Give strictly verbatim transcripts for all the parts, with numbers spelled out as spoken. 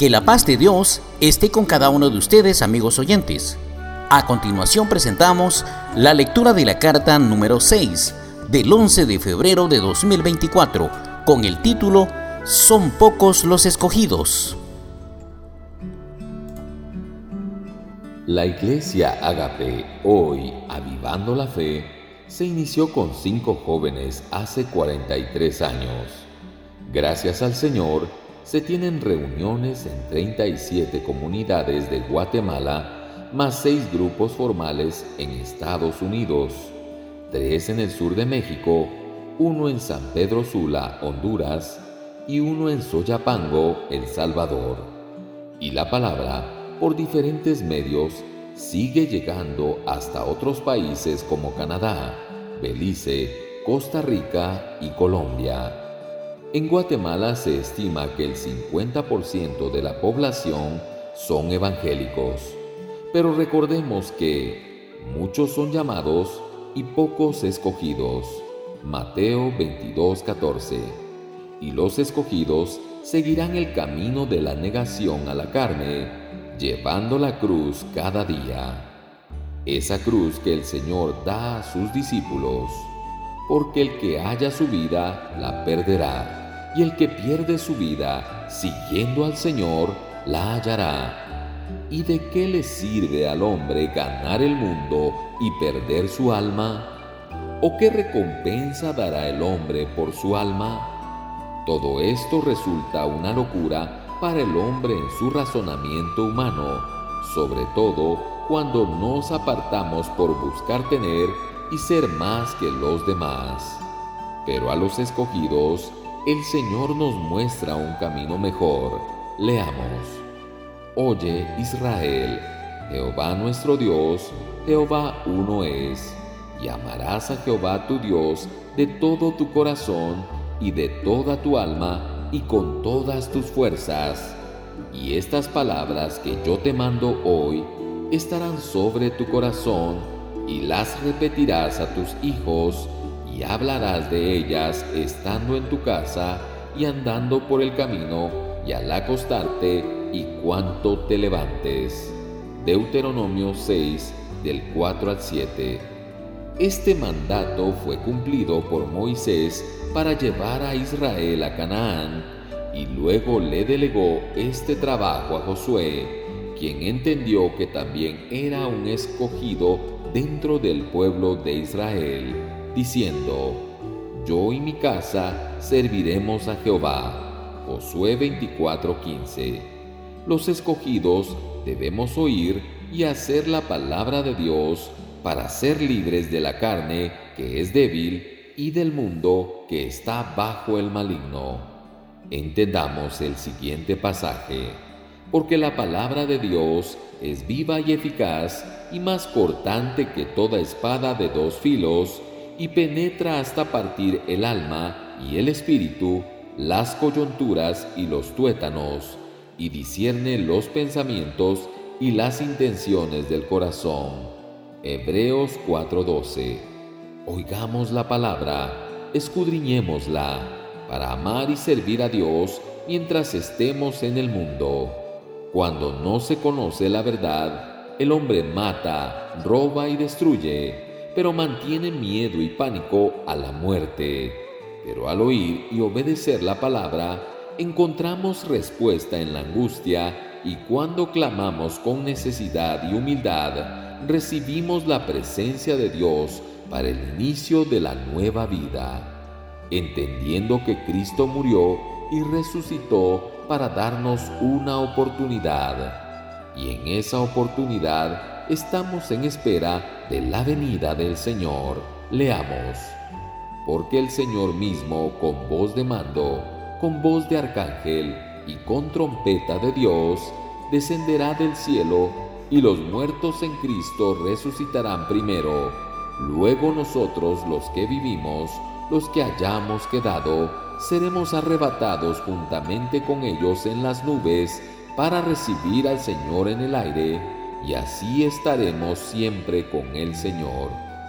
Que la paz de Dios esté con cada uno de ustedes, amigos oyentes. A continuación presentamos la lectura de la carta número seis del once de febrero de dos mil veinticuatro con el título Son pocos los escogidos. La Iglesia Ágape, hoy Avivando la Fe, se inició con cinco jóvenes hace cuarenta y tres años. Gracias al Señor, se tienen reuniones en treinta y siete comunidades de Guatemala, más seis grupos formales en Estados Unidos, tres en el sur de México, uno en San Pedro Sula, Honduras, y uno en Soyapango, El Salvador. Y la palabra, por diferentes medios, sigue llegando hasta otros países como Canadá, Belice, Costa Rica y Colombia. En Guatemala se estima que el cincuenta por ciento de la población son evangélicos, pero recordemos que muchos son llamados y pocos escogidos. Mateo veintidós catorce. Y los escogidos seguirán el camino de la negación a la carne, llevando la cruz cada día. Esa cruz que el Señor da a sus discípulos, porque el que haya su vida la perderá, y el que pierde su vida siguiendo al Señor la hallará. ¿Y de qué le sirve al hombre ganar el mundo y perder su alma? ¿O qué recompensa dará el hombre por su alma? Todo esto resulta una locura para el hombre en su razonamiento humano, sobre todo cuando nos apartamos por buscar tener y ser más que los demás. Pero a los escogidos, el Señor nos muestra un camino mejor. Leamos. Oye, Israel, Jehová nuestro Dios, Jehová uno es, y amarás a Jehová tu Dios de todo tu corazón y de toda tu alma y con todas tus fuerzas. Y estas palabras que yo te mando hoy estarán sobre tu corazón, y las repetirás a tus hijos, y hablarás de ellas estando en tu casa y andando por el camino y al acostarte y cuanto te levantes. Deuteronomio seis, del cuatro al siete. Este mandato fue cumplido por Moisés para llevar a Israel a Canaán, y luego le delegó este trabajo a Josué, quien entendió que también era un escogido dentro del pueblo de Israel, diciendo: Yo y mi casa serviremos a Jehová. Josué veinticuatro quince. Los escogidos debemos oír y hacer la palabra de Dios para ser libres de la carne que es débil y del mundo que está bajo el maligno. Entendamos el siguiente pasaje, porque la palabra de Dios es viva y eficaz y más cortante que toda espada de dos filos, y penetra hasta partir el alma y el espíritu, las coyunturas y los tuétanos, y discierne los pensamientos y las intenciones del corazón. Hebreos cuatro doce. Oigamos la palabra, escudriñémosla, para amar y servir a Dios mientras estemos en el mundo. Cuando no se conoce la verdad, el hombre mata, roba y destruye, pero mantiene miedo y pánico a la muerte. Pero al oír y obedecer la palabra, encontramos respuesta en la angustia, y cuando clamamos con necesidad y humildad, recibimos la presencia de Dios para el inicio de la nueva vida, entendiendo que Cristo murió y resucitó para darnos una oportunidad, y en esa oportunidad estamos en espera de la venida del Señor. Leamos. Porque el Señor mismo, con voz de mando, con voz de arcángel y con trompeta de Dios, descenderá del cielo, y los muertos en Cristo resucitarán primero. Luego nosotros, los que vivimos, los que hayamos quedado, seremos arrebatados juntamente con ellos en las nubes para recibir al Señor en el aire, y así estaremos siempre con el Señor.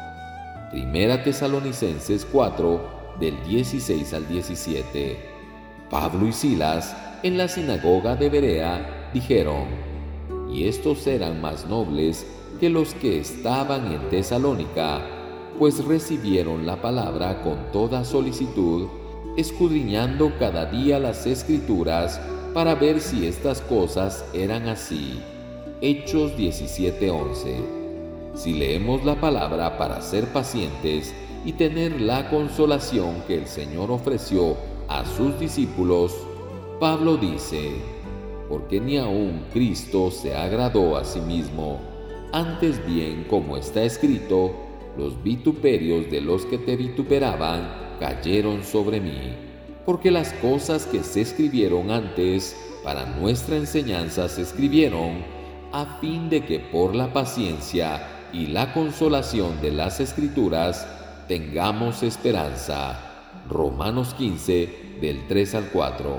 Primera Tesalonicenses cuatro, del dieciséis al diecisiete. Pablo y Silas en la sinagoga de Berea, dijeron: «Y estos eran más nobles que los que estaban en Tesalónica, pues recibieron la palabra con toda solicitud, escudriñando cada día las Escrituras para ver si estas cosas eran así». Hechos diecisiete once. Si leemos la palabra para ser pacientes y tener la consolación que el Señor ofreció a sus discípulos, Pablo dice: «Porque ni aun Cristo se agradó a sí mismo, antes bien, como está escrito, los vituperios de los que te vituperaban cayeron sobre mí». Porque las cosas que se escribieron antes para nuestra enseñanza se escribieron a fin de que por la paciencia y la consolación de las Escrituras tengamos esperanza. Romanos quince, del tres al cuatro.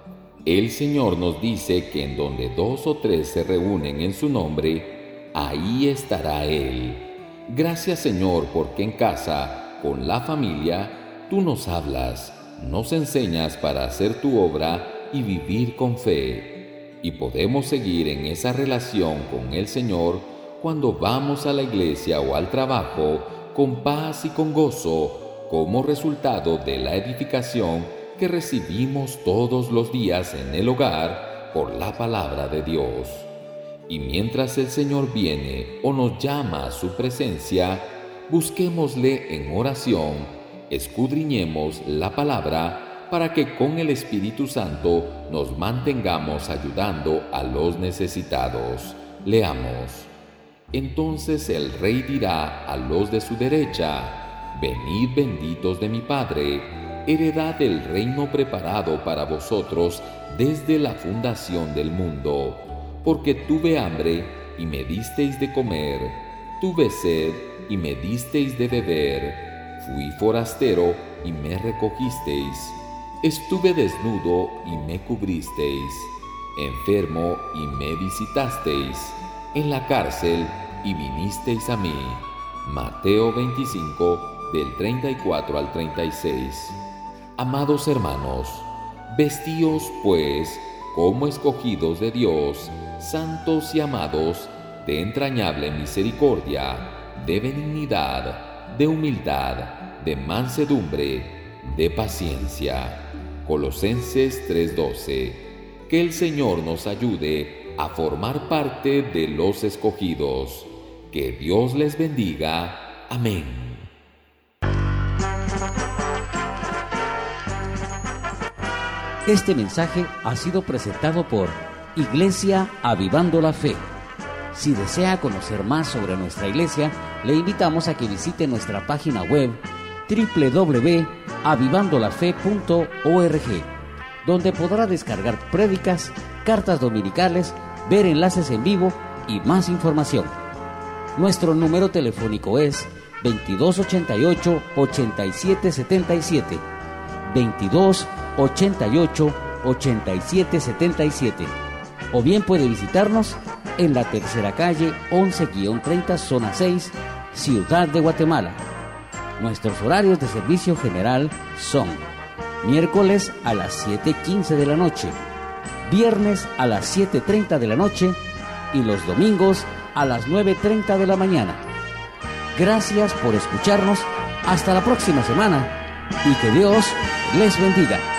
El Señor nos dice que en donde dos o tres se reúnen en su nombre, ahí estará Él. Gracias, Señor, porque en casa, con la familia, tú nos hablas, nos enseñas para hacer tu obra y vivir con fe. Y podemos seguir en esa relación con el Señor cuando vamos a la iglesia o al trabajo con paz y con gozo, como resultado de la edificación que recibimos todos los días en el hogar por la palabra de Dios. Y mientras el Señor viene o nos llama a su presencia, busquémosle en oración, escudriñemos la palabra para que con el Espíritu Santo nos mantengamos ayudando a los necesitados. Leamos: «Entonces el Rey dirá a los de su derecha: Venid, benditos de mi Padre, heredad del reino preparado para vosotros desde la fundación del mundo. Porque tuve hambre y me disteis de comer, tuve sed y me disteis de beber, fui forastero y me recogisteis, estuve desnudo y me cubristeis, enfermo y me visitasteis, en la cárcel y vinisteis a mí». Mateo veinticinco, del treinta y cuatro al treinta y seis. Amados hermanos, vestíos pues como escogidos de Dios, santos y amados, de entrañable misericordia, de benignidad, de humildad, de mansedumbre, de paciencia. Colosenses tres doce. Que el Señor nos ayude a formar parte de los escogidos. Que Dios les bendiga. Amén. Este mensaje ha sido presentado por Iglesia Avivando la Fe. Si desea conocer más sobre nuestra iglesia, le invitamos a que visite nuestra página web doble u doble u doble u punto avivando la fe punto org, donde podrá descargar prédicas, cartas dominicales, ver enlaces en vivo y más información. Nuestro número telefónico es veintidós ochenta y ocho, ochenta y siete setenta y siete, veintidós ochenta y ocho, ochenta y siete setenta y siete, o bien puede visitarnos en la tercera calle once treinta, zona seis, Ciudad de Guatemala. Nuestros horarios de servicio general son miércoles a las siete quince de la noche, viernes a las siete treinta de la noche y los domingos a las nueve treinta de la mañana. Gracias por escucharnos. Hasta la próxima semana y que Dios les bendiga.